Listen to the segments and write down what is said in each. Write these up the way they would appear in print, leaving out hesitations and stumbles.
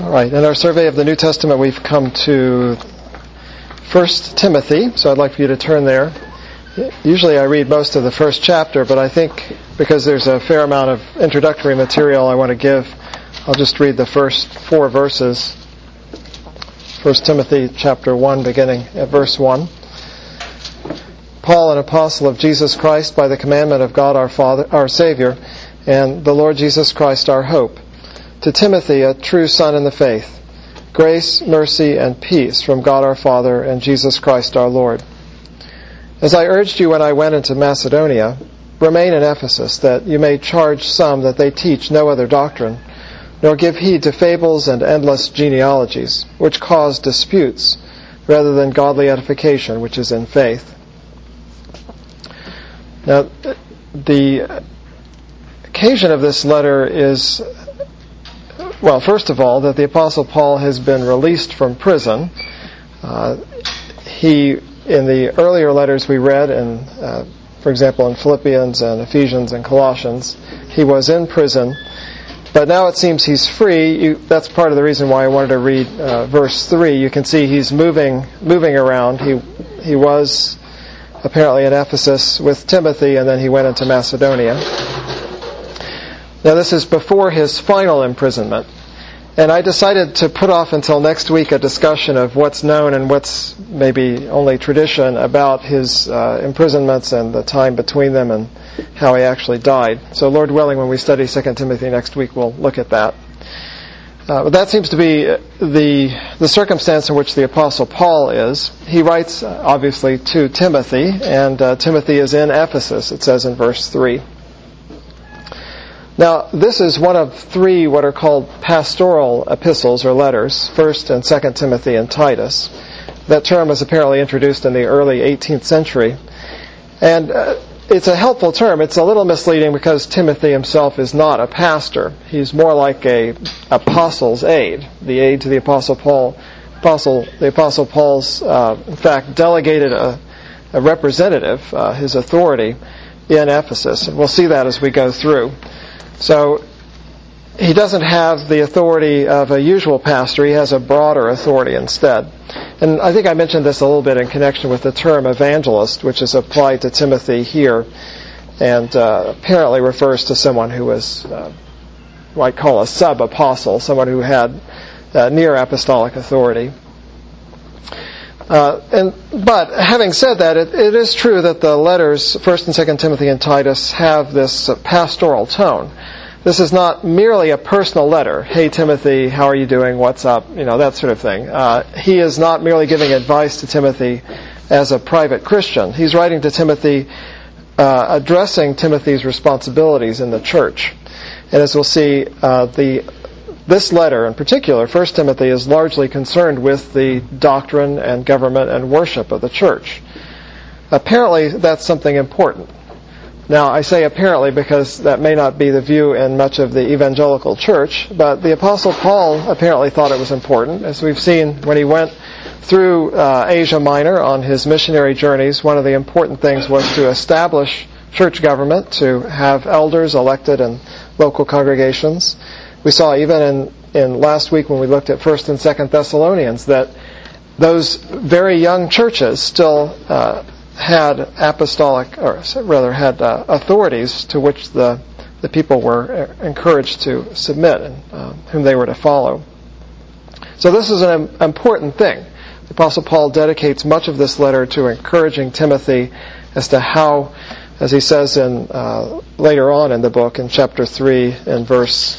All right, in our survey of the New Testament, we've come to 1 Timothy, so I'd like for you to turn there. Usually I read most of the first chapter, but I think because there's a fair amount of introductory material I want to give, I'll just read the first 4 verses. 1 Timothy chapter 1, beginning at verse 1. Paul, an apostle of Jesus Christ, by the commandment of God our Father, our Savior, and the Lord Jesus Christ our hope, to Timothy, a true son in the faith, grace, mercy, and peace from God our Father and Jesus Christ our Lord. As I urged you when I went into Macedonia, remain in Ephesus, that you may charge some that they teach no other doctrine, nor give heed to fables and endless genealogies, which cause disputes, rather than godly edification, which is in faith. Now, the occasion of this letter is, well, first of all, that the Apostle Paul has been released from prison. In the earlier letters we read, for example, in Philippians and Ephesians and Colossians, he was in prison, but now it seems he's free. That's part of the reason why I wanted to read verse 3. You can see he's moving around. He was apparently in Ephesus with Timothy, and then he went into Macedonia. Now this is before his final imprisonment. And I decided to put off until next week a discussion of what's known and what's maybe only tradition about his imprisonments and the time between them and how he actually died. So Lord willing, when we study 2 Timothy next week, we'll look at that. But that seems to be the circumstance in which the Apostle Paul is. He writes, obviously, to Timothy, and Timothy is in Ephesus, it says in verse 3. Now, this is one of 3 what are called pastoral epistles or letters, 1st and 2nd Timothy and Titus. That term was apparently introduced in the early 18th century. And it's a helpful term. It's a little misleading because Timothy himself is not a pastor. He's more like a apostle's aide, the aide to the Apostle Paul. The Apostle Paul's, in fact, delegated a representative, his authority, in Ephesus. And we'll see that as we go through. So he doesn't have the authority of a usual pastor. He has a broader authority instead. And I think I mentioned this a little bit in connection with the term evangelist, which is applied to Timothy here, and apparently refers to someone who was, might call a sub-apostle, someone who had near apostolic authority. But having said that, it is true that the letters, 1st and 2nd Timothy and Titus, have this pastoral tone. This is not merely a personal letter. Hey, Timothy, how are you doing? What's up? That sort of thing. He is not merely giving advice to Timothy as a private Christian. He's writing to Timothy, addressing Timothy's responsibilities in the church. And as we'll see, this letter in particular, 1 Timothy, is largely concerned with the doctrine and government and worship of the church. Apparently, that's something important. Now, I say apparently because that may not be the view in much of the evangelical church, but the Apostle Paul apparently thought it was important. As we've seen when he went through Asia Minor on his missionary journeys, one of the important things was to establish church government, to have elders elected in local congregations. We saw even in last week when we looked at 1st and 2nd Thessalonians that those very young churches still had apostolic, or rather had authorities to which the people were encouraged to submit and whom they were to follow. So this is an important thing. The Apostle Paul dedicates much of this letter to encouraging Timothy as to how, as he says in later on in the book, in chapter 3 and verse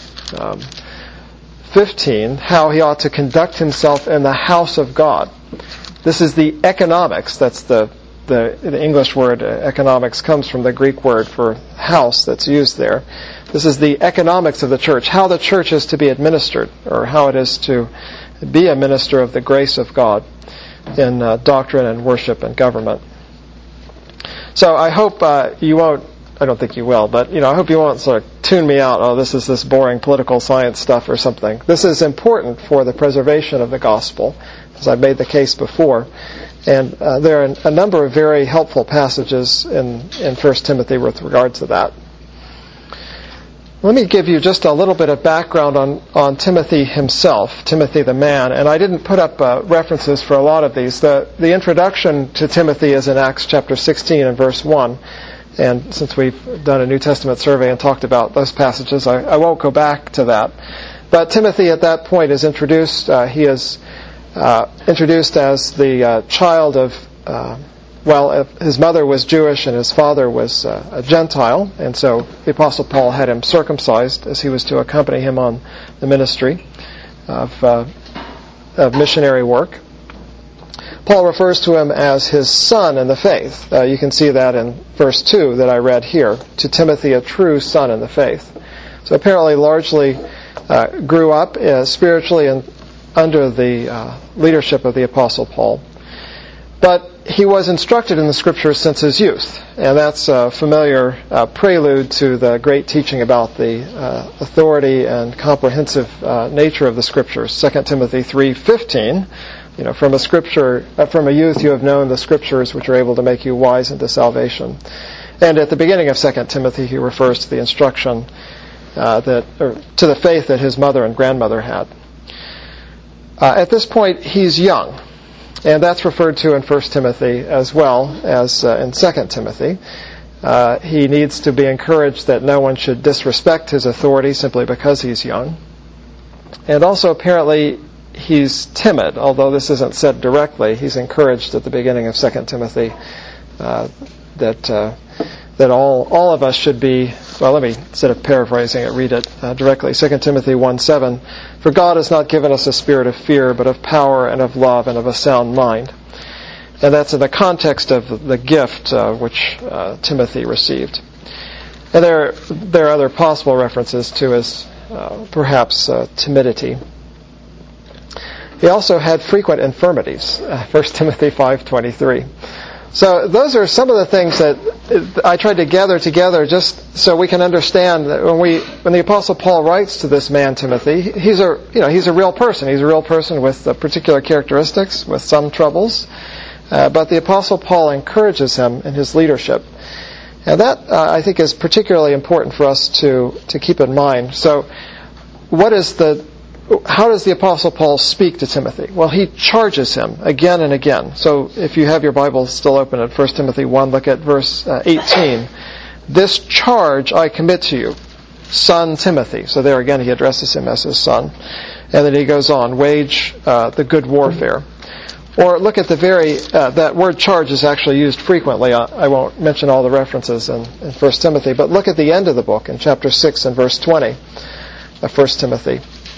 15, how he ought to conduct himself in the house of God. This is the economics. That's the English word economics comes from the Greek word for house that's used there. This is the economics of the church, how the church is to be administered, or how it is to be a minister of the grace of God in doctrine and worship and government. So I hope you won't, I don't think you will, but I hope you won't sort of tune me out, oh, this is this boring political science stuff or something. This is important for the preservation of the gospel, as I've made the case before. And there are a number of very helpful passages in 1 Timothy with regard to that. Let me give you just a little bit of background on Timothy himself, Timothy the man. And I didn't put up references for a lot of these. The introduction to Timothy is in Acts chapter 16 and verse 1. And since we've done a New Testament survey and talked about those passages, I won't go back to that. But Timothy at that point is introduced. He is introduced as the child of, his mother was Jewish and his father was a Gentile. And so the Apostle Paul had him circumcised as he was to accompany him on the ministry of missionary work. Paul refers to him as his son in the faith. You can see that in verse 2 that I read here. To Timothy, a true son in the faith. So apparently largely grew up spiritually and under the leadership of the Apostle Paul. But he was instructed in the Scriptures since his youth. And that's a familiar prelude to the great teaching about the authority and comprehensive nature of the Scriptures. 2 Timothy 3:15. From a youth you have known the Scriptures which are able to make you wise unto salvation. And at the beginning of 2 Timothy he refers to the instruction to the faith that his mother and grandmother had. At this point he's young, and that's referred to in 1 Timothy as well as in 2 Timothy. He needs to be encouraged that no one should disrespect his authority simply because he's young. And also apparently he's timid, although this isn't said directly. He's encouraged at the beginning of 2 Timothy that all of us should be, instead of paraphrasing it, read it directly. 2 Timothy 1:7, for God has not given us a spirit of fear, but of power and of love and of a sound mind. And that's in the context of the gift which Timothy received. And there are other possible references to his perhaps timidity. He also had frequent infirmities, 1 Timothy 5:23. So those are some of the things that I tried to gather together just so we can understand that when the Apostle Paul writes to this man Timothy, he's a real person. He's a real person with particular characteristics, with some troubles. But the Apostle Paul encourages him in his leadership. And that, I think, is particularly important for us to keep in mind. So how does the Apostle Paul speak to Timothy? Well, he charges him again and again. So if you have your Bible still open at 1 Timothy 1, look at verse 18. This charge I commit to you, son Timothy. So there again he addresses him as his son. And then he goes on, wage the good warfare. Or look at that word charge is actually used frequently. I won't mention all the references in 1 Timothy, but look at the end of the book in chapter 6 and verse 20 of 1 Timothy.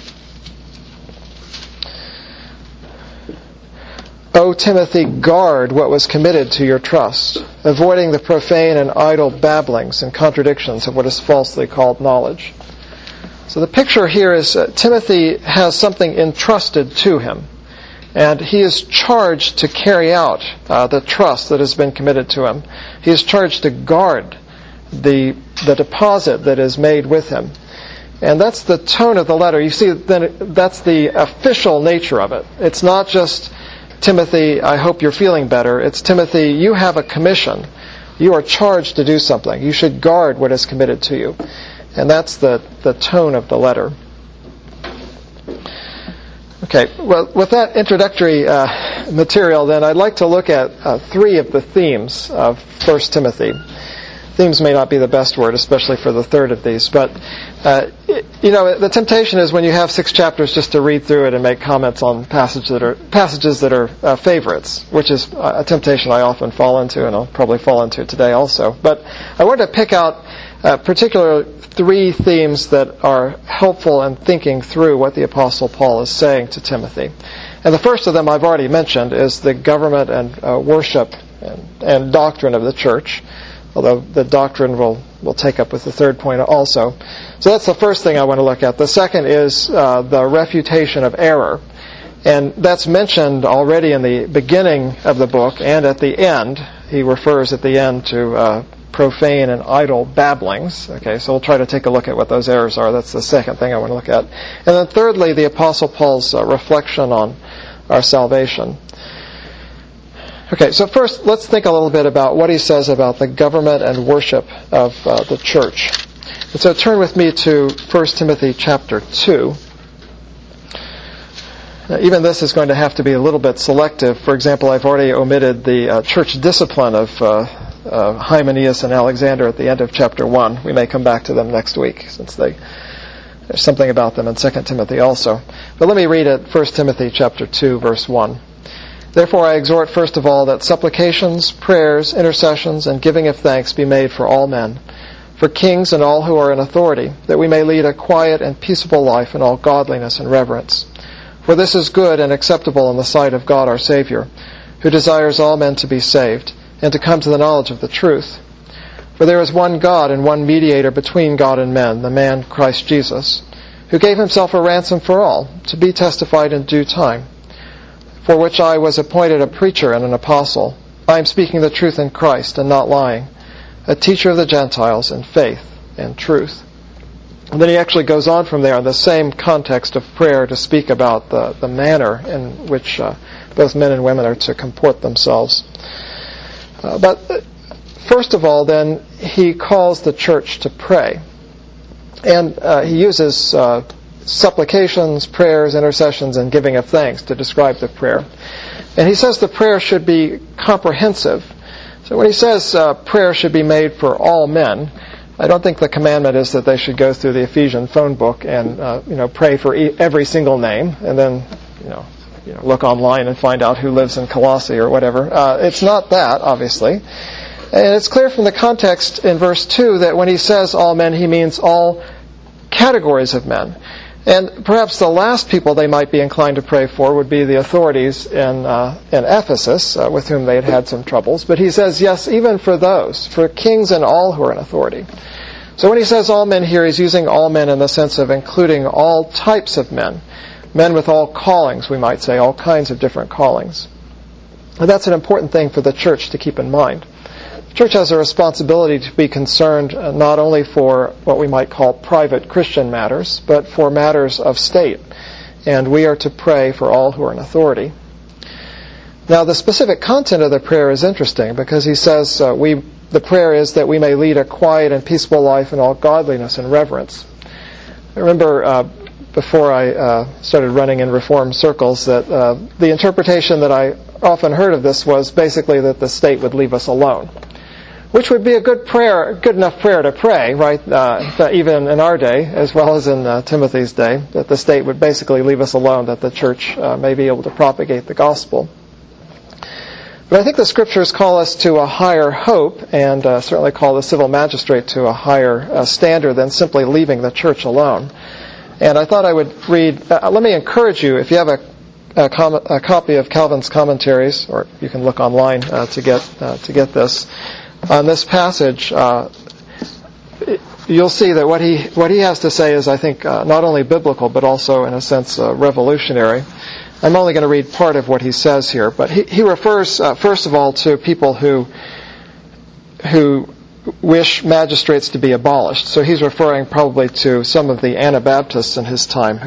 O Timothy, guard what was committed to your trust, avoiding the profane and idle babblings and contradictions of what is falsely called knowledge. So the picture here is Timothy has something entrusted to him, and he is charged to carry out the trust that has been committed to him. He is charged to guard the deposit that is made with him. And that's the tone of the letter. You see, that's the official nature of it. It's not just, Timothy, I hope you're feeling better. It's, Timothy, you have a commission. You are charged to do something. You should guard what is committed to you. And that's the tone of the letter. Okay, well, with that introductory material, then, I'd like to look at three of the themes of 1 Timothy. Themes may not be the best word, especially for the third of these, but the temptation is when you have 6 chapters just to read through it and make comments on passages that are favorites, which is a temptation I often fall into, and I'll probably fall into today also. But I wanted to pick out particular 3 themes that are helpful in thinking through what the Apostle Paul is saying to Timothy. And the first of them I've already mentioned is the government and worship and doctrine of the church. Although the doctrine we'll take up with the third point also. So that's the first thing I want to look at. The second is the refutation of error. And that's mentioned already in the beginning of the book and at the end. He refers at the end to profane and idle babblings. Okay, so we'll try to take a look at what those errors are. That's the second thing I want to look at. And then thirdly, the Apostle Paul's reflection on our salvation. Okay, so first let's think a little bit about what he says about the government and worship of the church. And so turn with me to 1 Timothy chapter 2. Now, even this is going to have to be a little bit selective. For example, I've already omitted the church discipline of Hymenaeus and Alexander at the end of chapter 1. We may come back to them next week, since there's something about them in 2 Timothy also. But let me read it, 1 Timothy chapter 2, verse 1. Therefore I exhort first of all that supplications, prayers, intercessions, and giving of thanks be made for all men, for kings and all who are in authority, that we may lead a quiet and peaceable life in all godliness and reverence. For this is good and acceptable in the sight of God our Savior, who desires all men to be saved, and to come to the knowledge of the truth. For there is one God and one mediator between God and men, the man Christ Jesus, who gave himself a ransom for all, to be testified in due time, for which I was appointed a preacher and an apostle. I am speaking the truth in Christ and not lying, a teacher of the Gentiles in faith and truth. And then he actually goes on from there in the same context of prayer to speak about the manner in which both men and women are to comport themselves. But first of all, then, he calls the church to pray. And he uses supplications, prayers, intercessions, and giving of thanks to describe the prayer. And he says the prayer should be comprehensive. So when he says prayer should be made for all men, I don't think the commandment is that they should go through the Ephesian phone book and pray for every single name and then look online and find out who lives in Colossae or whatever. It's not that, obviously. And it's clear from the context in verse 2 that when he says all men, he means all categories of men. And perhaps the last people they might be inclined to pray for would be the authorities in Ephesus, with whom they had had some troubles. But he says, yes, even for those, for kings and all who are in authority. So when he says all men here, he's using all men in the sense of including all types of men. Men with all callings, we might say, all kinds of different callings. And that's an important thing for the church to keep in mind. The church has a responsibility to be concerned not only for what we might call private Christian matters, but for matters of state. And we are to pray for all who are in authority. Now, the specific content of the prayer is interesting because he says the prayer is that we may lead a quiet and peaceful life in all godliness and reverence. I remember before I started running in Reformed circles that the interpretation that I often heard of this was basically that the state would leave us alone. Which would be a good enough prayer to pray, right? Even in our day, as well as in Timothy's day, that the state would basically leave us alone, that the church may be able to propagate the gospel. But I think the Scriptures call us to a higher hope, and certainly call the civil magistrate to a higher standard than simply leaving the church alone. And I thought I would read. Let me encourage you, if you have a copy of Calvin's commentaries, or you can look online to get this. On this passage, you'll see that what he has to say is, I think, not only biblical, but also, in a sense, revolutionary. I'm only going to read part of what he says here, but he refers, first of all, to people who wish magistrates to be abolished. So he's referring probably to some of the Anabaptists in his time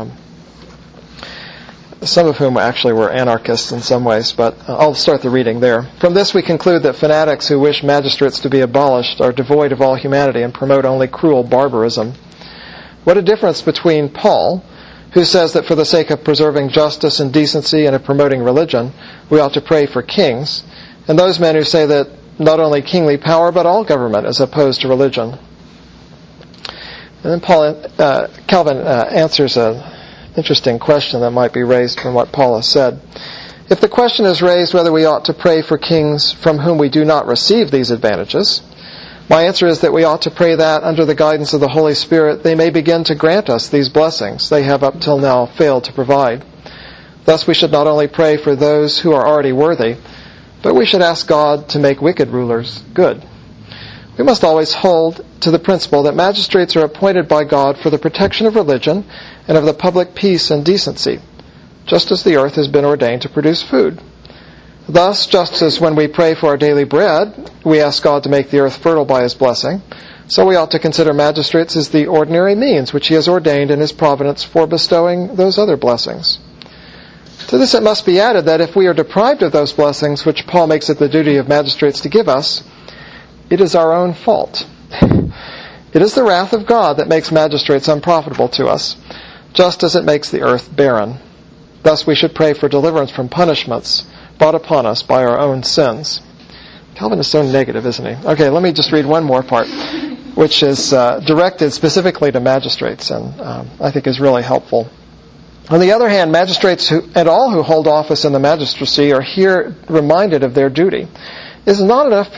some of whom actually were anarchists in some ways, but I'll start the reading there. From this we conclude that fanatics who wish magistrates to be abolished are devoid of all humanity and promote only cruel barbarism. What a difference between Paul, who says that for the sake of preserving justice and decency and of promoting religion, we ought to pray for kings, and those men who say that not only kingly power but all government is opposed to religion. And then Calvin answers a interesting question that might be raised from what Paul has said. If the question is raised whether we ought to pray for kings from whom we do not receive these advantages, my answer is that we ought to pray that, under the guidance of the Holy Spirit, they may begin to grant us these blessings they have up till now failed to provide. Thus we should not only pray for those who are already worthy, but we should ask God to make wicked rulers good. We must always hold to the principle that magistrates are appointed by God for the protection of religion and of the public peace and decency, just as the earth has been ordained to produce food. Thus, just as when we pray for our daily bread, we ask God to make the earth fertile by His blessing, so we ought to consider magistrates as the ordinary means which He has ordained in His providence for bestowing those other blessings. To this it must be added that if we are deprived of those blessings which Paul makes it the duty of magistrates to give us, it is our own fault. It is the wrath of God that makes magistrates unprofitable to us, just as it makes the earth barren. Thus we should pray for deliverance from punishments brought upon us by our own sins. Calvin is so negative, isn't he? Okay, let me just read one more part, which is directed specifically to magistrates, and I think is really helpful. On the other hand, magistrates and all who hold office in the magistracy are here reminded of their duty. It is not enough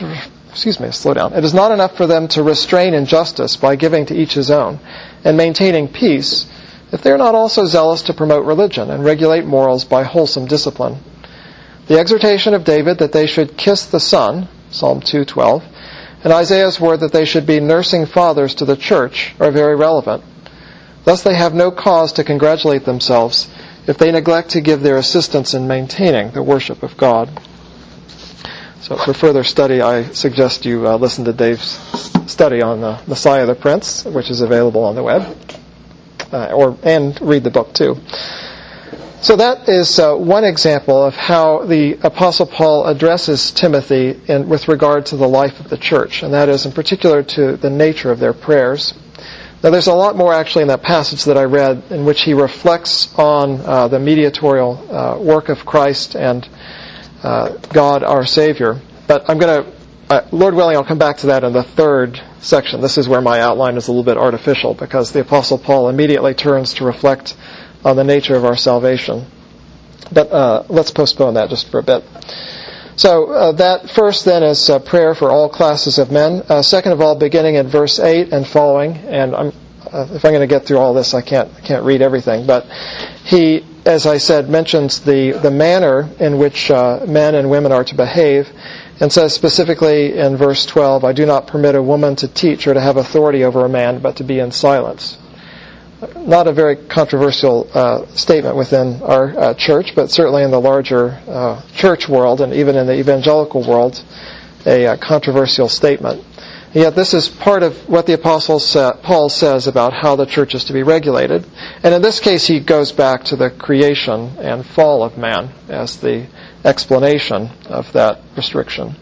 It is not enough for them to restrain injustice by giving to each his own and maintaining peace if they are not also zealous to promote religion and regulate morals by wholesome discipline. The exhortation of David that they should kiss the Son, Psalm 2:12, and Isaiah's word that they should be nursing fathers to the church are very relevant. Thus they have no cause to congratulate themselves if they neglect to give their assistance in maintaining the worship of God. So for further study, I suggest you listen to Dave's study on the Messiah the Prince, which is available on the web, and read the book too. So that is one example of how the Apostle Paul addresses Timothy with regard to the life of the church, and that is in particular to the nature of their prayers. Now there's a lot more actually in that passage that I read in which he reflects on the mediatorial work of Christ and God our Savior. But I'm going to, Lord willing, I'll come back to that in the third section. This is where my outline is a little bit artificial because the Apostle Paul immediately turns to reflect on the nature of our salvation. But let's postpone that just for a bit. So that first then is prayer for all classes of men. Second of all, beginning in verse 8 and following, and if I'm going to get through all this, I can't read everything, but he, as I said, mentions the manner in which men and women are to behave, and says specifically in verse 12, I do not permit a woman to teach or to have authority over a man, but to be in silence. Not a very controversial statement within our church, but certainly in the larger church world and even in the evangelical world, a controversial statement. Yet this is part of what the Apostle Paul says about how the church is to be regulated. And in this case, he goes back to the creation and fall of man as the explanation of that restriction.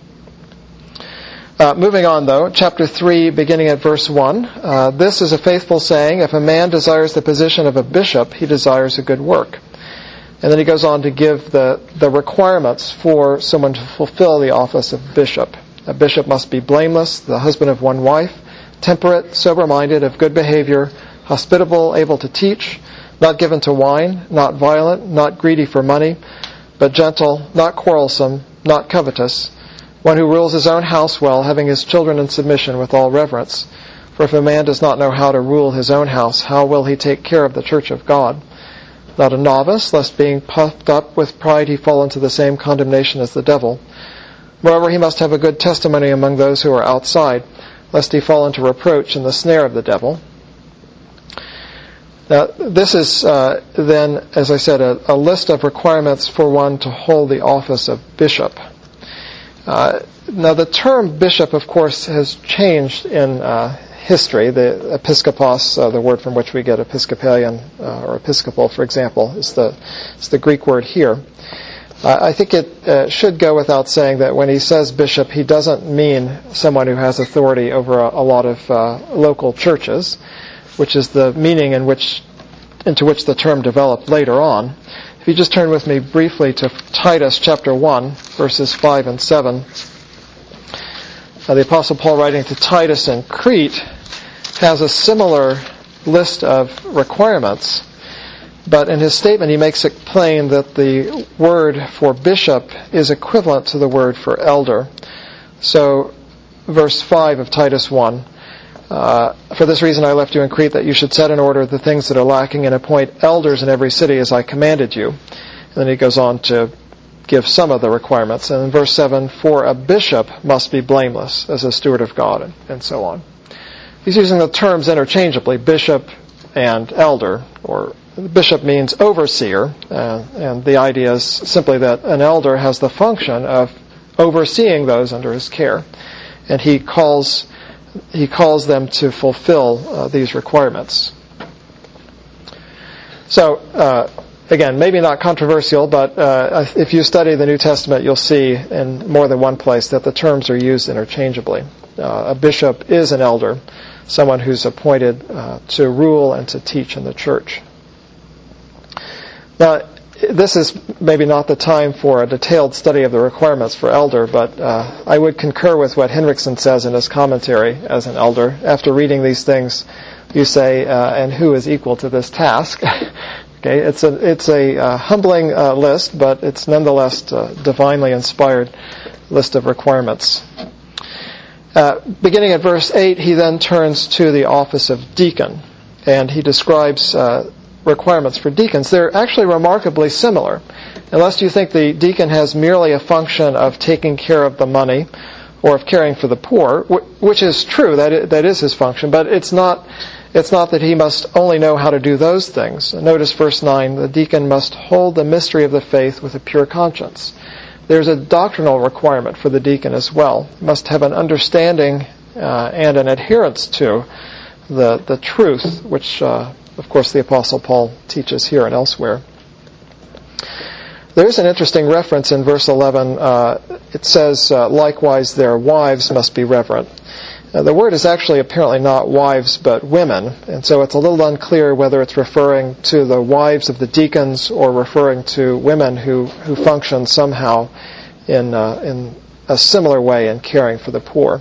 Moving on, though, chapter 3, beginning at verse 1. This is a faithful saying, if a man desires the position of a bishop, he desires a good work. And then he goes on to give the requirements for someone to fulfill the office of bishop. A bishop must be blameless, the husband of one wife, temperate, sober-minded, of good behavior, hospitable, able to teach, not given to wine, not violent, not greedy for money, but gentle, not quarrelsome, not covetous, one who rules his own house well, having his children in submission with all reverence. For if a man does not know how to rule his own house, how will he take care of the church of God? Not a novice, lest being puffed up with pride he fall into the same condemnation as the devil. Moreover, he must have a good testimony among those who are outside, lest he fall into reproach in the snare of the devil. Now, this is then, as I said, a list of requirements for one to hold the office of bishop. Now, the term bishop, of course, has changed in history. The episkopos, the word from which we get Episcopalian or Episcopal, for example, is the Greek word here. I think it should go without saying that when he says bishop, he doesn't mean someone who has authority over a lot of local churches, which is the meaning into which the term developed later on. If you just turn with me briefly to Titus chapter 1, verses 5 and 7. The Apostle Paul, writing to Titus in Crete, has a similar list of requirements. But in his statement, he makes it plain that the word for bishop is equivalent to the word for elder. So, verse 5 of Titus 1, for this reason I left you in Crete, that you should set in order the things that are lacking and appoint elders in every city as I commanded you. And then he goes on to give some of the requirements. And in verse 7, for a bishop must be blameless as a steward of God, and so on. He's using the terms interchangeably, bishop and elder, or bishop means overseer, and the idea is simply that an elder has the function of overseeing those under his care, and he calls them to fulfill these requirements. So, again, maybe not controversial, but if you study the New Testament, you'll see in more than one place that the terms are used interchangeably. A bishop is an elder, someone who's appointed to rule and to teach in the church. Now, this is maybe not the time for a detailed study of the requirements for elder, but I would concur with what Henriksen says in his commentary as an elder. After reading these things, you say, and who is equal to this task? Okay, it's a humbling list, but it's nonetheless a divinely inspired list of requirements. Beginning at verse 8, he then turns to the office of deacon, and he describes requirements for deacons. They're actually remarkably similar, unless you think the deacon has merely a function of taking care of the money or of caring for the poor, which is true, that is his function, but it's not that he must only know how to do those things. Notice verse 9, the deacon must hold the mystery of the faith with a pure conscience. There's a doctrinal requirement for the deacon as well. He must have an understanding and an adherence to the truth, which of course the Apostle Paul teaches here and elsewhere. There's an interesting reference in verse 11. It says, likewise their wives must be reverent. The word is actually apparently not wives but women, and so it's a little unclear whether it's referring to the wives of the deacons or referring to women who function somehow in a similar way in caring for the poor.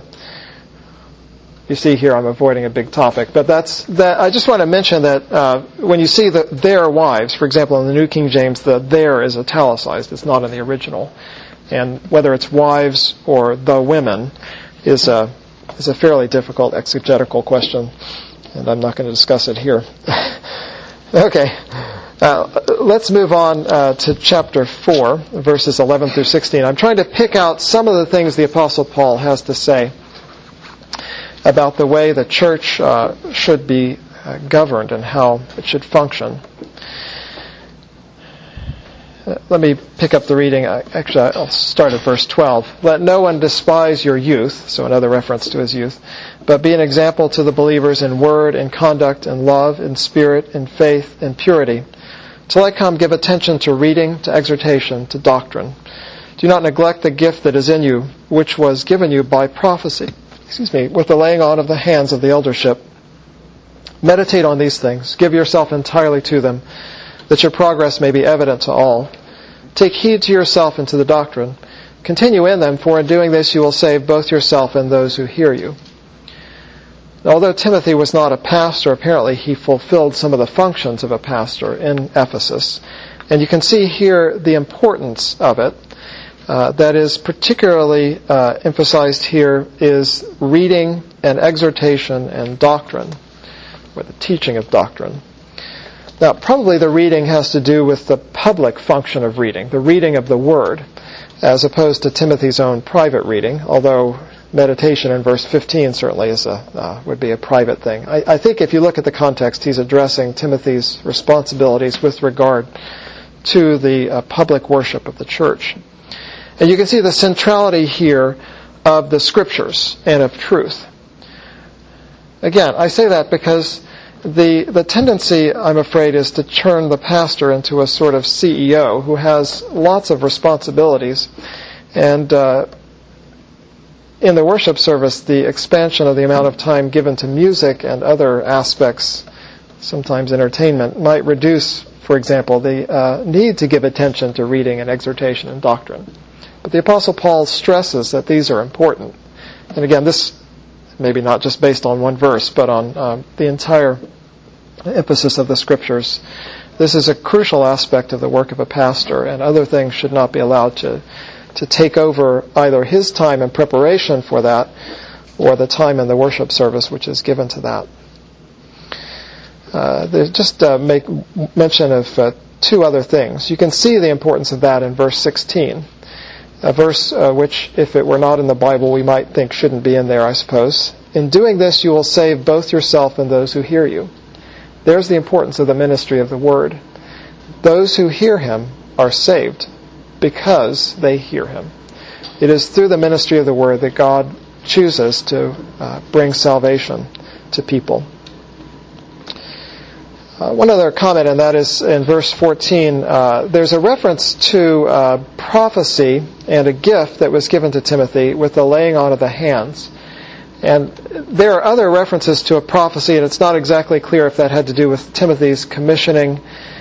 You see here I'm avoiding a big topic, but I just want to mention that when you see their wives, for example in the New King James, the their is italicized, it's not in the original. And whether it's wives or the women is a fairly difficult exegetical question, and I'm not going to discuss it here. Okay, let's move on to chapter 4, verses 11 through 16. I'm trying to pick out some of the things the Apostle Paul has to say about the way the church should be governed and how it should function. Let me pick up the reading. Actually, I'll start at verse 12. Let no one despise your youth, so another reference to his youth, but be an example to the believers in word, in conduct, in love, in spirit, in faith, in purity. Till I come, give attention to reading, to exhortation, to doctrine. Do not neglect the gift that is in you, which was given you by prophecy. With the laying on of the hands of the eldership. Meditate on these things. Give yourself entirely to them, that your progress may be evident to all. Take heed to yourself and to the doctrine. Continue in them, for in doing this you will save both yourself and those who hear you. Although Timothy was not a pastor, apparently he fulfilled some of the functions of a pastor in Ephesus. And you can see here the importance of it. That is particularly emphasized here is reading and exhortation and doctrine, or the teaching of doctrine. Now, probably the reading has to do with the public function of reading, the reading of the Word, as opposed to Timothy's own private reading, although meditation in verse 15 certainly would be a private thing. I think if you look at the context, he's addressing Timothy's responsibilities with regard to the public worship of the church. And you can see the centrality here of the Scriptures and of truth. Again, I say that because the tendency, I'm afraid, is to turn the pastor into a sort of CEO who has lots of responsibilities. And in the worship service, the expansion of the amount of time given to music and other aspects, sometimes entertainment, might reduce, for example, the need to give attention to reading and exhortation and doctrine. But the Apostle Paul stresses that these are important. And again, this maybe not just based on one verse, but on the entire emphasis of the Scriptures. This is a crucial aspect of the work of a pastor, and other things should not be allowed to take over either his time in preparation for that or the time in the worship service which is given to that. Just make mention of two other things. You can see the importance of that in verse 16. A verse which, if it were not in the Bible, we might think shouldn't be in there, I suppose. In doing this, you will save both yourself and those who hear you. There's the importance of the ministry of the Word. Those who hear Him are saved because they hear Him. It is through the ministry of the Word that God chooses to bring salvation to people. One other comment, and that is in verse 14. There's a reference to prophecy and a gift that was given to Timothy with the laying on of the hands. And there are other references to a prophecy, and it's not exactly clear if that had to do with Timothy's commissioning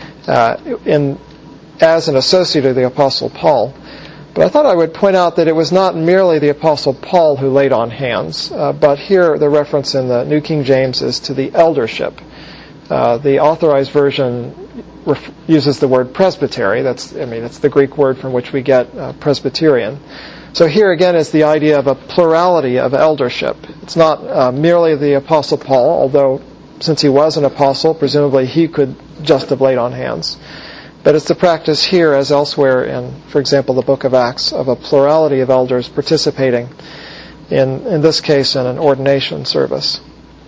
as an associate of the Apostle Paul. But I thought I would point out that it was not merely the Apostle Paul who laid on hands, but here the reference in the New King James is to the eldership. The Authorized Version uses the word presbytery. It's the Greek word from which we get Presbyterian. So here again is the idea of a plurality of eldership. It's not merely the Apostle Paul, although since he was an apostle, presumably he could just have laid on hands. But it's the practice here, as elsewhere in, for example, the book of Acts, of a plurality of elders participating, in this case, in an ordination service.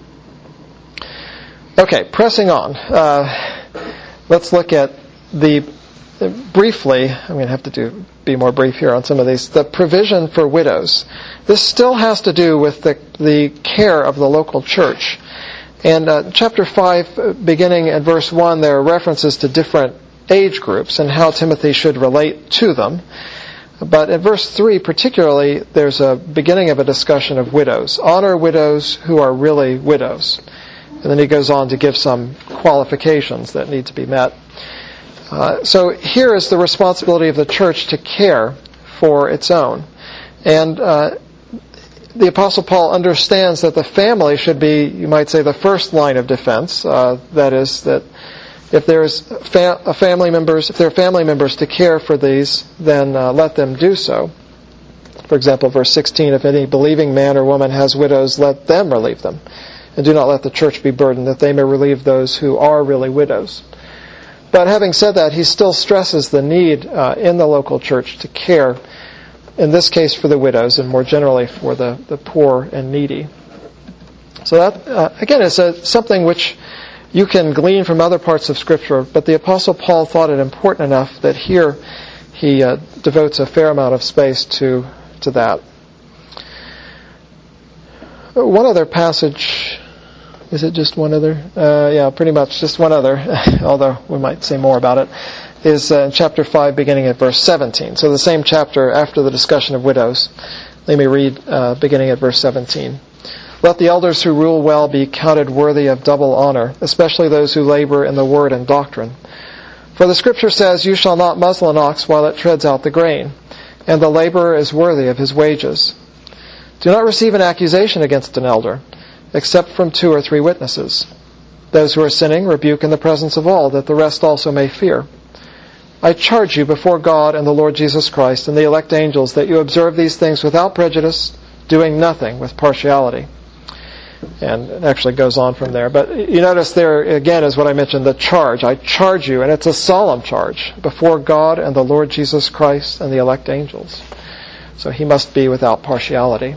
Okay, pressing on. Let's look at briefly, I'm going to have to be more brief here on some of these, the provision for widows. This still has to do with the care of the local church. And chapter 5, beginning at verse 1, there are references to different age groups and how Timothy should relate to them. But in verse 3 particularly, there's a beginning of a discussion of widows. Honor widows who are really widows. And then he goes on to give some qualifications that need to be met. So here is the responsibility of the church to care for its own. And the Apostle Paul understands that the family should be, you might say, the first line of defense. That is, that if there's family members, if there are family members to care for these, then let them do so. For example, verse 16, if any believing man or woman has widows, let them relieve them. And do not let the church be burdened, that they may relieve those who are really widows. But having said that, he still stresses the need in the local church to care, in this case for the widows, and more generally for the poor and needy. So that, again, is something which you can glean from other parts of Scripture, but the Apostle Paul thought it important enough that here he devotes a fair amount of space to that. One other passage, is it just one other? Yeah, pretty much just one other, although we might say more about it, is in chapter 5 beginning at verse 17. So the same chapter after the discussion of widows. Let me read beginning at verse 17. Let the elders who rule well be counted worthy of double honor, especially those who labor in the word and doctrine. For the Scripture says, you shall not muzzle an ox while it treads out the grain, and the laborer is worthy of his wages. Do not receive an accusation against an elder, except from 2 or 3 witnesses. Those who are sinning rebuke in the presence of all, that the rest also may fear. I charge you before God and the Lord Jesus Christ and the elect angels that you observe these things without prejudice, doing nothing with partiality. And it actually goes on from there. But you notice there, again, is what I mentioned, the charge. I charge you, and it's a solemn charge, before God and the Lord Jesus Christ and the elect angels. So he must be without partiality.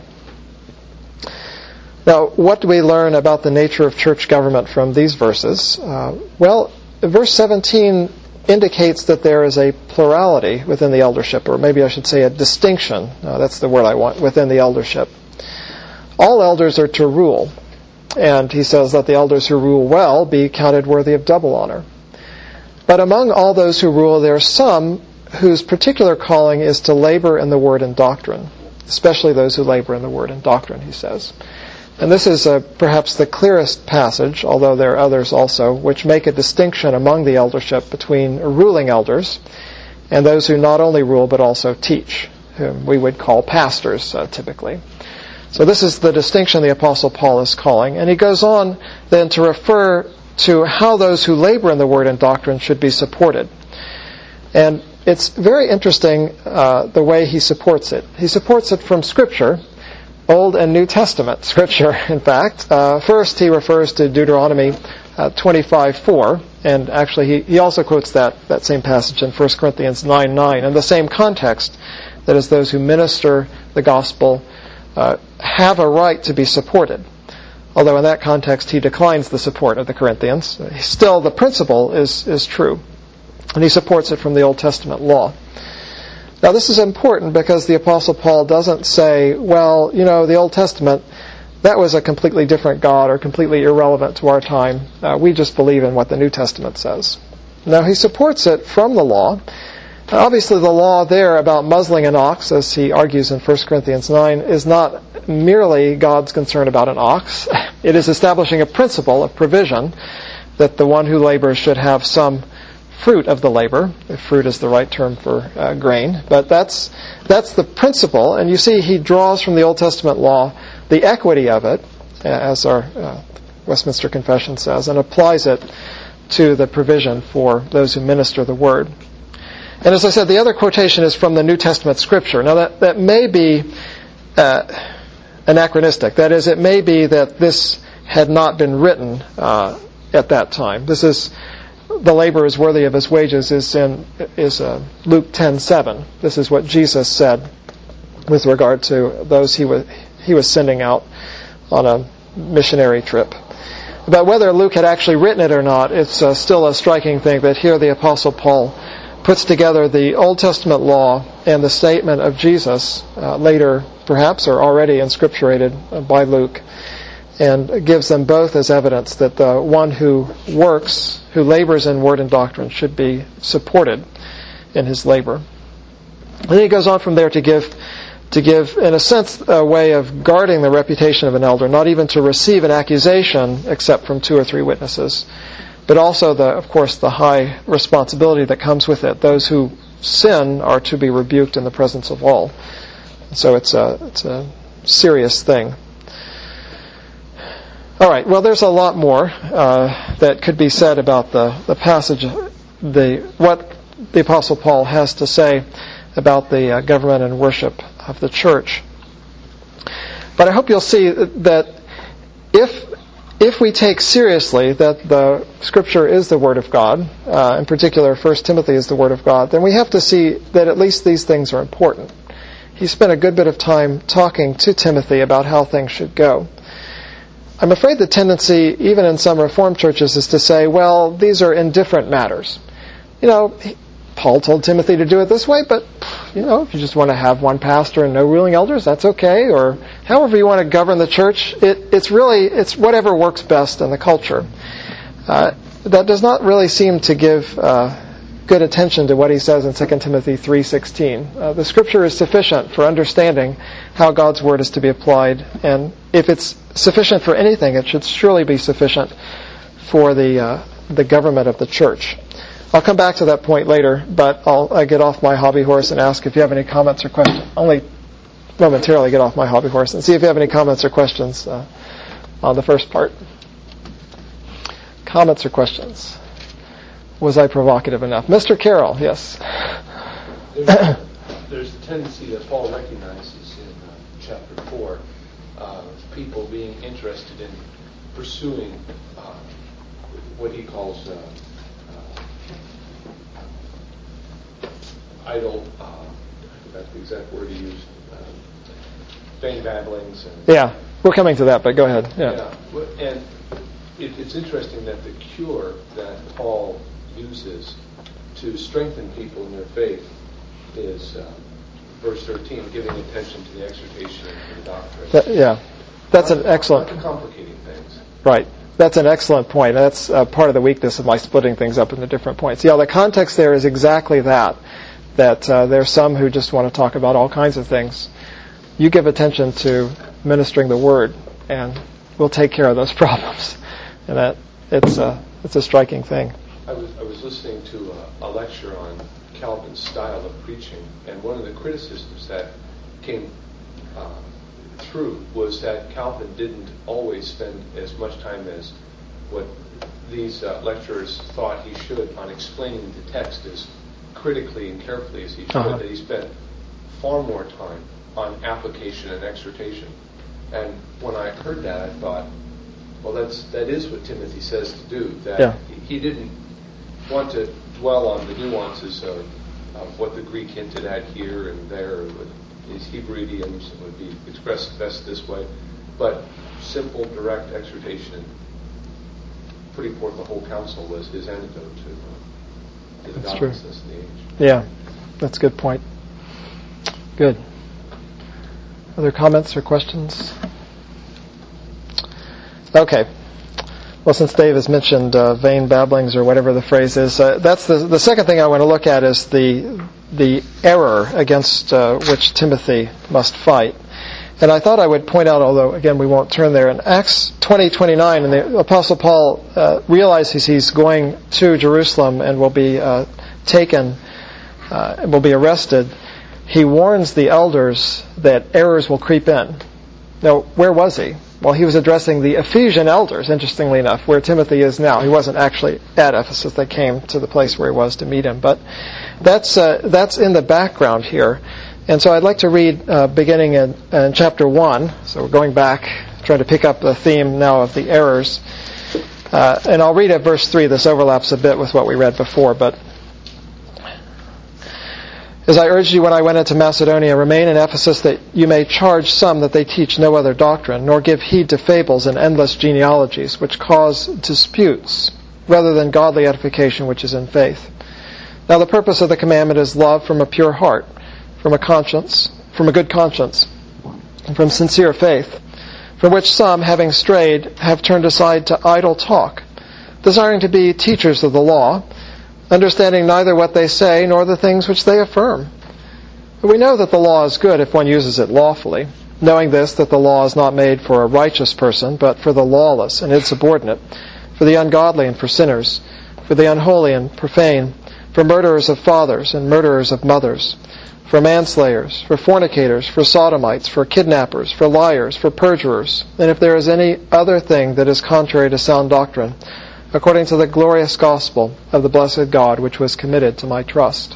Now, what do we learn about the nature of church government from these verses? Well, verse 17 indicates that there is a plurality within the eldership, or maybe I should say a distinction. That's the word I want, within the eldership. All elders are to rule, and he says, let the elders who rule well be counted worthy of double honor. But among all those who rule, there are some whose particular calling is to labor in the word and doctrine, especially those who labor in the word and doctrine, he says. And this is perhaps the clearest passage, although there are others also, which make a distinction among the eldership between ruling elders and those who not only rule but also teach, whom we would call pastors typically. So this is the distinction the Apostle Paul is calling. And he goes on then to refer to how those who labor in the word and doctrine should be supported. And it's very interesting the way he supports it. He supports it from Scripture, Old and New Testament Scripture, in fact. First, he refers to Deuteronomy 25:4, and actually he also quotes that same passage in 1 Corinthians 9:9, in the same context, that is, those who minister the gospel have a right to be supported. Although in that context he declines the support of the Corinthians, still the principle is true. And he supports it from the Old Testament law. Now this is important because the Apostle Paul doesn't say, well, the Old Testament, that was a completely different God or completely irrelevant to our time. We just believe in what the New Testament says. Now he supports it from the law. Obviously the law there about muzzling an ox, as he argues in 1 Corinthians 9, is not merely God's concern about an ox. It is establishing a principle of provision that the one who labors should have some fruit of the labor, if fruit is the right term for grain. But that's the principle, and you see he draws from the Old Testament law the equity of it, as our Westminster Confession says, and applies it to the provision for those who minister the word. And as I said, the other quotation is from the New Testament Scripture. Now that may be anachronistic. That is, it may be that this had not been written at that time. This is, the laborer is worthy of his wages, is Luke 10:7. This is what Jesus said with regard to those he was sending out on a missionary trip. But whether Luke had actually written it or not, it's still a striking thing that here the Apostle Paul puts together the Old Testament law and the statement of Jesus, later perhaps, or already inscripturated by Luke, and gives them both as evidence that the one who works, who labors in word and doctrine, should be supported in his labor. And then he goes on from there to give, in a sense, a way of guarding the reputation of an elder, not even to receive an accusation except from 2 or 3 witnesses, but also, of course, the high responsibility that comes with it. Those who sin are to be rebuked in the presence of all. So it's a serious thing. All right. Well, there's a lot more that could be said about the passage, what the Apostle Paul has to say about the government and worship of the church. But I hope you'll see that if we take seriously that the Scripture is the Word of God, in particular 1 Timothy is the Word of God, then we have to see that at least these things are important. He spent a good bit of time talking to Timothy about how things should go. I'm afraid the tendency, even in some Reformed churches, is to say, well, these are indifferent matters. Paul told Timothy to do it this way, but, if you just want to have one pastor and no ruling elders, that's okay. Or however you want to govern the church, it's whatever works best in the culture. That does not really seem to give good attention to what he says in 2 Timothy 3:16. The Scripture is sufficient for understanding how God's Word is to be applied, and if it's sufficient for anything, it should surely be sufficient for the government of the church. I'll come back to that point later, but I'll get off my hobby horse and ask if you have any comments or questions. Only momentarily get off my hobby horse and see if you have any comments or questions on the first part. Comments or questions? Was I provocative enough? Mr. Carroll, yes. There's a tendency that Paul recognizes in chapter 4 of people being interested in pursuing what he calls idle, I forgot the exact word he used, vain babblings. Yeah, we're coming to that, but go ahead. Yeah. And it's interesting that the cure that Paul uses to strengthen people in their faith is verse 13, giving attention to the exhortation and the doctrine. That's an excellent... Not complicating things. Right. That's an excellent point. That's part of the weakness of my splitting things up into different points. The context there is exactly that there's some who just want to talk about all kinds of things. You give attention to ministering the Word, and we'll take care of those problems. And that it's a striking thing. I was listening to a lecture on Calvin's style of preaching, and one of the criticisms that came through was that Calvin didn't always spend as much time as what these lecturers thought he should on explaining the text as critically and carefully as he should, that he spent far more time on application and exhortation. And when I heard that, I thought, well, that is what Timothy says to do, that he didn't want to dwell on the nuances of what the Greek hinted at here and there, with these Hebrew idioms would be expressed best this way, but simple, direct exhortation and putting forth the whole counsel was his antidote to the godlessness of the age. Yeah, that's a good point. Good. Other comments or questions? Okay. Well, since Dave has mentioned vain babblings or whatever the phrase is, that's the second thing I want to look at is the error against which Timothy must fight. And I thought I would point out, although again we won't turn there, in Acts 20:29, and the Apostle Paul realizes he's going to Jerusalem and will be taken, will be arrested. He warns the elders that errors will creep in. Now, where was he? Well, he was addressing the Ephesian elders, interestingly enough, where Timothy is now. He wasn't actually at Ephesus. They came to the place where he was to meet him. But that's in the background here. And so I'd like to read beginning in chapter 1. So we're going back, trying to pick up the theme now of the errors. And I'll read at verse 3. This overlaps a bit with what we read before, but as I urged you when I went into Macedonia, remain in Ephesus that you may charge some that they teach no other doctrine, nor give heed to fables and endless genealogies, which cause disputes, rather than godly edification which is in faith. Now the purpose of the commandment is love from a pure heart, from a good conscience, and from sincere faith, from which some, having strayed, have turned aside to idle talk, desiring to be teachers of the law, understanding neither what they say nor the things which they affirm. But we know that the law is good if one uses it lawfully, knowing this, that the law is not made for a righteous person, but for the lawless and insubordinate, for the ungodly and for sinners, for the unholy and profane, for murderers of fathers and murderers of mothers, for manslayers, for fornicators, for sodomites, for kidnappers, for liars, for perjurers, and if there is any other thing that is contrary to sound doctrine, according to the glorious gospel of the blessed God, which was committed to my trust.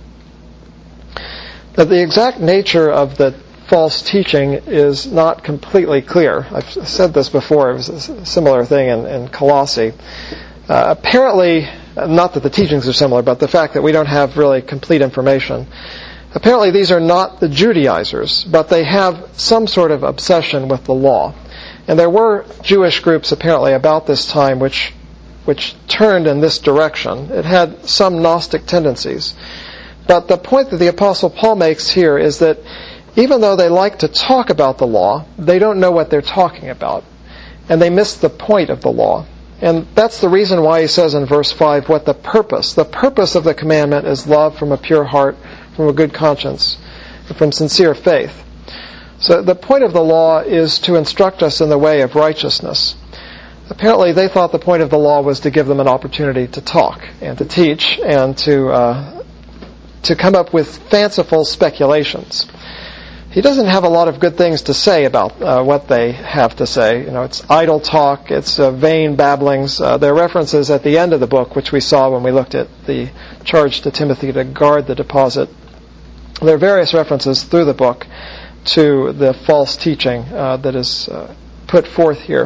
Now, the exact nature of the false teaching is not completely clear. I've said this before. It was a similar thing in Colossae. Apparently, not that the teachings are similar, but the fact that we don't have really complete information. Apparently, these are not the Judaizers, but they have some sort of obsession with the law. And there were Jewish groups apparently about this time which turned in this direction. It had some Gnostic tendencies. But the point that the Apostle Paul makes here is that even though they like to talk about the law, they don't know what they're talking about. And they miss the point of the law. And that's the reason why he says in verse 5 what the purpose of the commandment is love from a pure heart, from a good conscience, and from sincere faith. So the point of the law is to instruct us in the way of righteousness. Apparently they thought the point of the law was to give them an opportunity to talk and to teach and to come up with fanciful speculations. He doesn't have a lot of good things to say about what they have to say. It's idle talk, it's vain babblings. There are references at the end of the book, which we saw when we looked at the charge to Timothy to guard the deposit. There are various references through the book to the false teaching that is put forth here.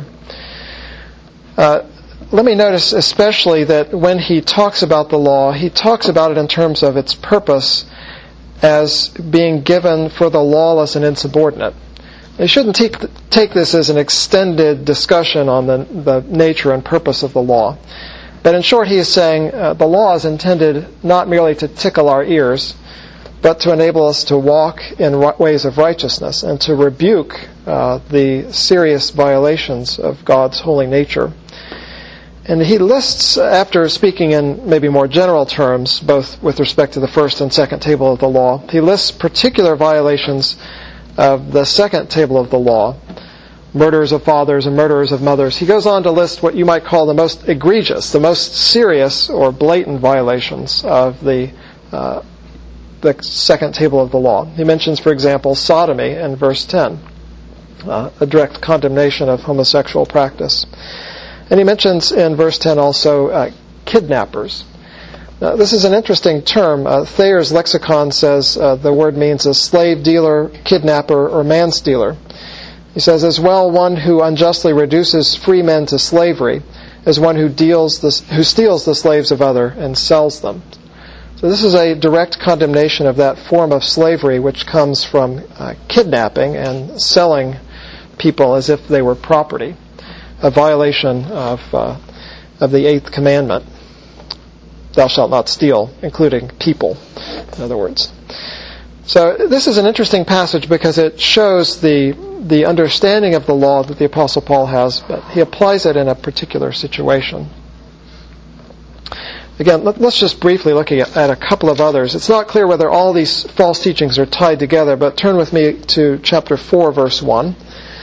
Let me notice especially that when he talks about the law, he talks about it in terms of its purpose as being given for the lawless and insubordinate. You shouldn't take this as an extended discussion on the nature and purpose of the law. But in short, he is saying the law is intended not merely to tickle our ears, but to enable us to walk in ways of righteousness and to rebuke the serious violations of God's holy nature. And he lists, after speaking in maybe more general terms, both with respect to the first and second table of the law, he lists particular violations of the second table of the law, murderers of fathers and murderers of mothers. He goes on to list what you might call the most egregious, the most serious or blatant violations of the second table of the law. He mentions, for example, sodomy in verse 10, a direct condemnation of homosexual practice. And he mentions in verse 10 also kidnappers. Now, this is an interesting term. Thayer's lexicon says the word means a slave dealer, kidnapper, or man-stealer. He says, as well one who unjustly reduces free men to slavery as one who steals the slaves of other and sells them. So this is a direct condemnation of that form of slavery which comes from kidnapping and selling people as if they were property. A violation of the eighth commandment. Thou shalt not steal, including people, in other words. So this is an interesting passage because it shows the understanding of the law that the Apostle Paul has, but he applies it in a particular situation. Again, let's just briefly look at a couple of others. It's not clear whether all these false teachings are tied together, but turn with me to chapter 4, verse 1.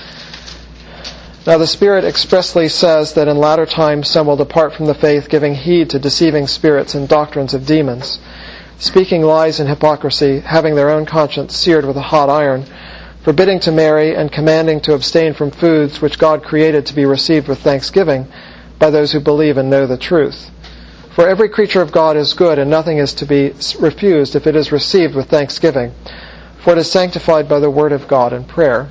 Now the Spirit expressly says that in latter times some will depart from the faith, giving heed to deceiving spirits and doctrines of demons, speaking lies and hypocrisy, having their own conscience seared with a hot iron, forbidding to marry and commanding to abstain from foods which God created to be received with thanksgiving by those who believe and know the truth. For every creature of God is good, and nothing is to be refused if it is received with thanksgiving, for it is sanctified by the word of God and prayer.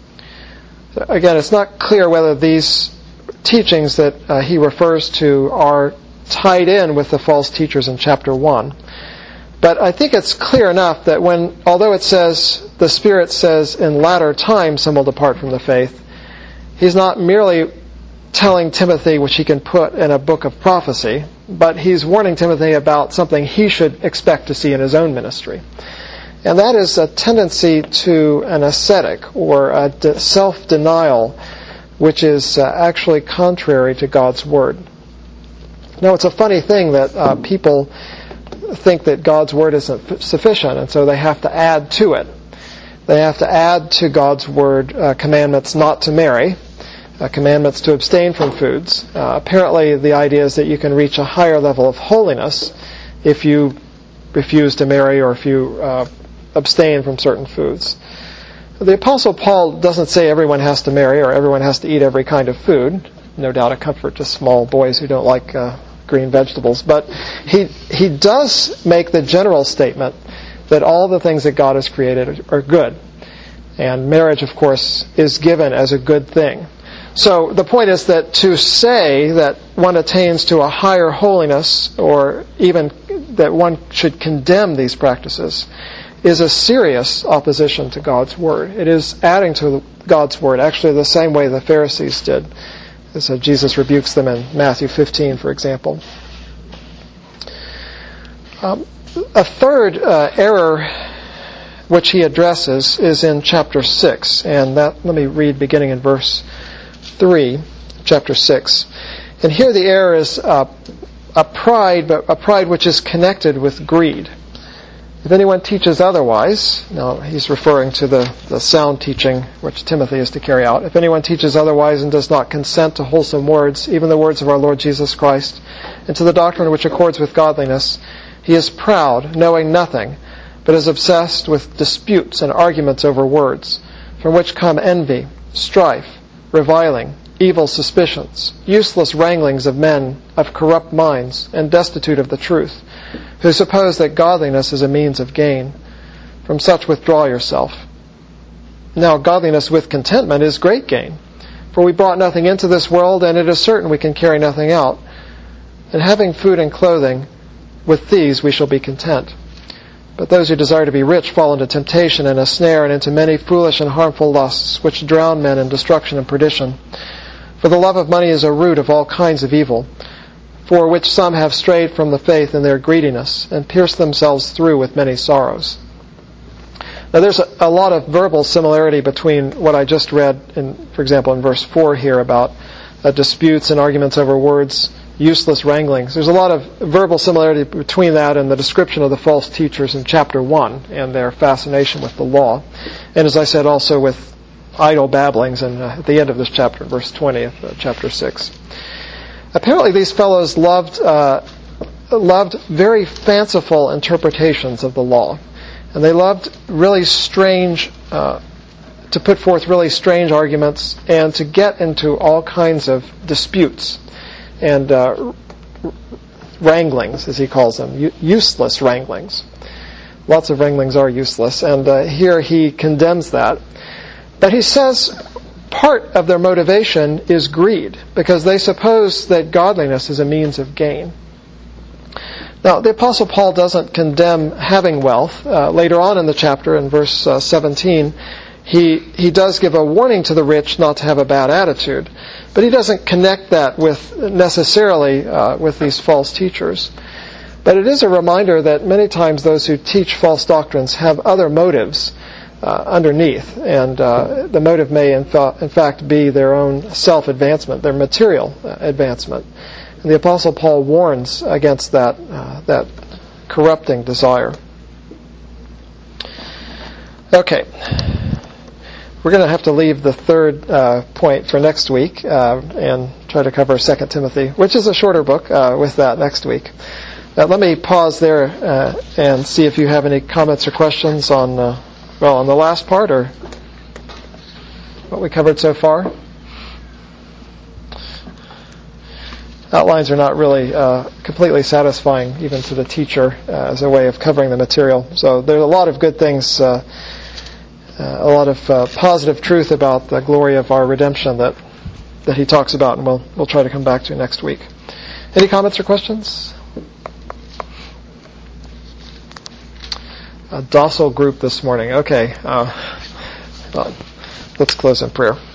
Again, it's not clear whether these teachings that he refers to are tied in with the false teachers in chapter 1. But I think it's clear enough that although it says, the Spirit says, in latter times some will depart from the faith, he's not merely telling Timothy which he can put in a book of prophecy, but he's warning Timothy about something he should expect to see in his own ministry. And that is a tendency to an ascetic or a self-denial which is actually contrary to God's Word. Now, it's a funny thing that people think that God's Word isn't sufficient, and so they have to add to it. They have to add to God's Word commandments not to marry, commandments to abstain from foods. Apparently, the idea is that you can reach a higher level of holiness if you refuse to marry or if you abstain from certain foods. The Apostle Paul doesn't say everyone has to marry or everyone has to eat every kind of food. No doubt a comfort to small boys who don't like green vegetables. But he does make the general statement that all the things that God has created are good. And marriage, of course, is given as a good thing. So the point is that to say that one attains to a higher holiness, or even that one should condemn these practices, is a serious opposition to God's Word. It is adding to God's Word, actually the same way the Pharisees did. So Jesus rebukes them in Matthew 15, for example. A third error which he addresses is in chapter 6, and let me read beginning in verse 3, chapter 6. And here the error is a pride, but a pride which is connected with greed. If anyone teaches otherwise, now he's referring to the sound teaching which Timothy is to carry out. If anyone teaches otherwise and does not consent to wholesome words, even the words of our Lord Jesus Christ, and to the doctrine which accords with godliness, he is proud, knowing nothing, but is obsessed with disputes and arguments over words, from which come envy, strife, reviling, evil suspicions, useless wranglings of men of corrupt minds and destitute of the truth, who suppose that godliness is a means of gain. From such withdraw yourself. Now, godliness with contentment is great gain, for we brought nothing into this world, and it is certain we can carry nothing out. And having food and clothing, with these we shall be content. But those who desire to be rich fall into temptation and a snare, and into many foolish and harmful lusts, which drown men in destruction and perdition. For the love of money is a root of all kinds of evil, for which some have strayed from the faith in their greediness, and pierced themselves through with many sorrows. Now there's a lot of verbal similarity between what I just read, for example, in verse 4 here about disputes and arguments over words, useless wranglings. There's a lot of verbal similarity between that and the description of the false teachers in chapter 1 and their fascination with the law. And as I said, also with idle babblings at the end of this chapter, verse 20 of chapter 6. Apparently these fellows loved very fanciful interpretations of the law. And they loved really strange, to put forth really strange arguments and to get into all kinds of disputes and wranglings, as he calls them, useless wranglings. Lots of wranglings are useless, and here he condemns that. But he says part of their motivation is greed, because they suppose that godliness is a means of gain. Now, the Apostle Paul doesn't condemn having wealth. Later on in the chapter, in verse 17, he does give a warning to the rich not to have a bad attitude. But he doesn't connect that necessarily with these false teachers. But it is a reminder that many times those who teach false doctrines have other motives underneath. And the motive may, in fact, be their own self-advancement, their material advancement. And the Apostle Paul warns against that corrupting desire. Okay. We're going to have to leave the third point for next week and try to cover 2 Timothy, which is a shorter book, with that next week. Let me pause there and see if you have any comments or questions on the last part or what we covered so far. Outlines are not really completely satisfying, even to the teacher, as a way of covering the material. So there's a lot of good things, a lot of positive truth about the glory of our redemption that he talks about, and we'll try to come back to next week. Any comments or questions? A docile group this morning. Okay. Let's close in prayer.